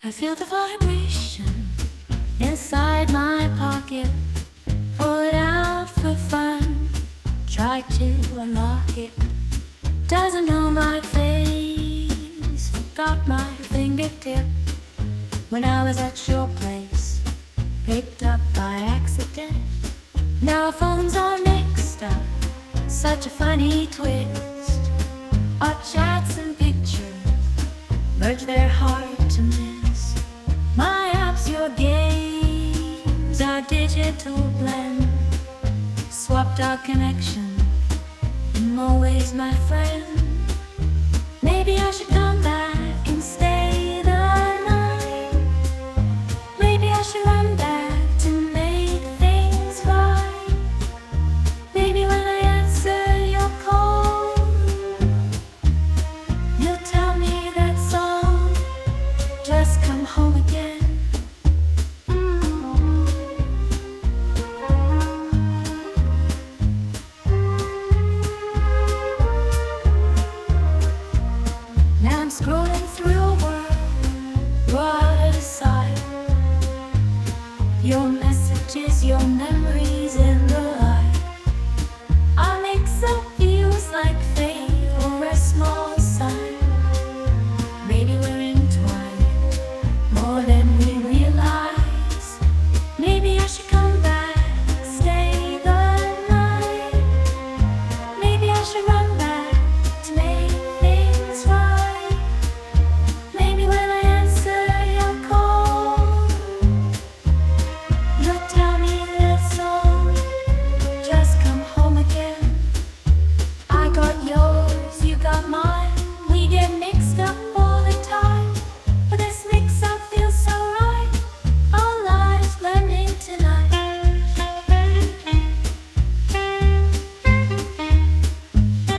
I feel the vibration inside my pocket. Pull it out for fun, try to unlock it. Doesn't know my face, forgot my fingertip. When I was at your place, picked up by accident. Now phones are mixed up, such a funny twist. Our chats and pictures merge, they're hard to miss. My apps, your games, our digital blend. Swapped our connection, I'm always my friend. Maybe I should come back and stay the night. Maybe I should run back to make things right. Maybe when I answer your call, you'll tell me that's all, just come home again. Now I'm scrolling through a world, you're out of sight. Your messages, your memories.